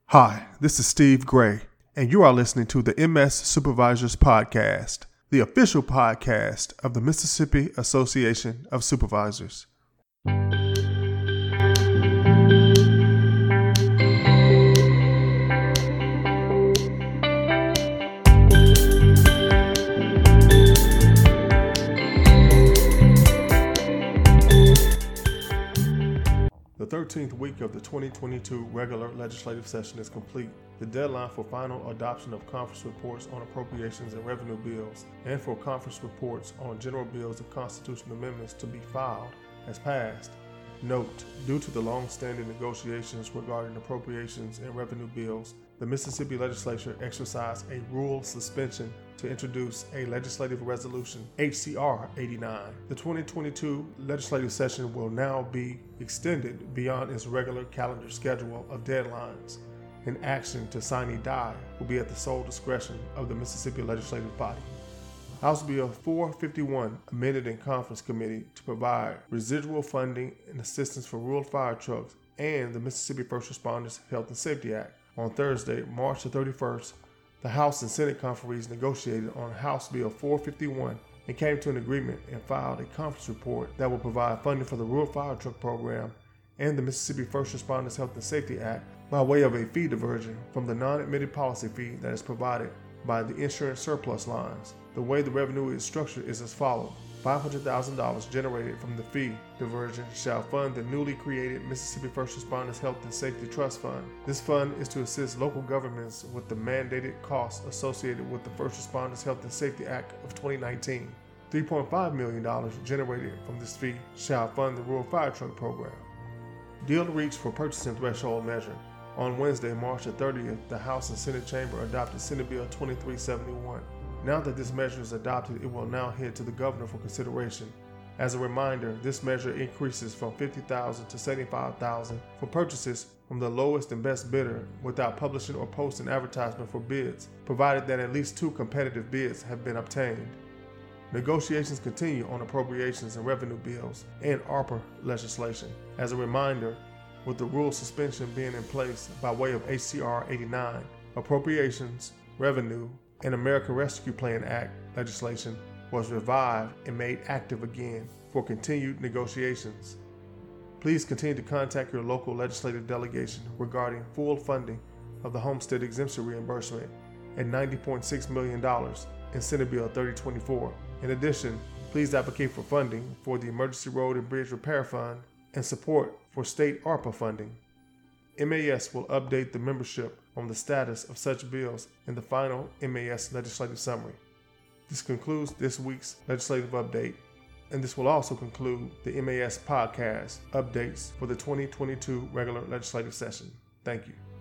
Hi, this is Steve Gray, and you are listening to the MS Supervisors Podcast, the official podcast of the Mississippi Association of Supervisors. The 13th week of the 2022 regular legislative session is complete. The deadline for final adoption of conference reports on appropriations and revenue bills and for conference reports on general bills of constitutional amendments to be filed has passed. Note, due to the long-standing negotiations regarding appropriations and revenue bills, the Mississippi Legislature exercised a rule suspension to introduce a legislative resolution, HCR 89. The 2022 legislative session will now be extended beyond its regular calendar schedule of deadlines, and action to sine die will be at the sole discretion of the Mississippi legislative body. House Bill 451 amended in conference committee to provide residual funding and assistance for rural fire trucks and the Mississippi First Responders Health and Safety Act. On Thursday, March the 31st, the House and Senate conferees negotiated on House Bill 451 and came to an agreement and filed a conference report that will provide funding for the Rural Fire Truck Program and the Mississippi First Responders Health and Safety Act by way of a fee diversion from the non-admitted policy fee that is provided by the insurance surplus lines. The way the revenue is structured is as follows. $500,000 generated from the fee diversion shall fund the newly created Mississippi First Responders Health and Safety Trust Fund. This fund is to assist local governments with the mandated costs associated with the First Responders Health and Safety Act of 2019. $3.5 million generated from this fee shall fund the Rural Fire Truck Program. Deal reached for purchasing threshold measure. On Wednesday, March the 30th, the House and Senate Chamber adopted Senate Bill 2371. Now that this measure is adopted, it will now head to the governor for consideration. As a reminder, this measure increases from $50,000 to $75,000 for purchases from the lowest and best bidder without publishing or posting advertisement for bids, provided that at least 2 competitive bids have been obtained. Negotiations continue on appropriations and revenue bills and ARPA legislation. As a reminder, with the rule suspension being in place by way of HCR 89, appropriations, revenue, and American Rescue Plan Act legislation was revived and made active again for continued negotiations. Please continue to contact your local legislative delegation regarding full funding of the homestead exemption reimbursement at $90.6 million in Senate Bill 3024. In addition, please advocate for funding for the Emergency Road and Bridge Repair Fund and support for state ARPA funding. MAS will update the membership on the status of such bills in the final MAS legislative summary. This concludes this week's legislative update, and this will also conclude the MAS podcast updates for the 2022 regular legislative session. Thank you.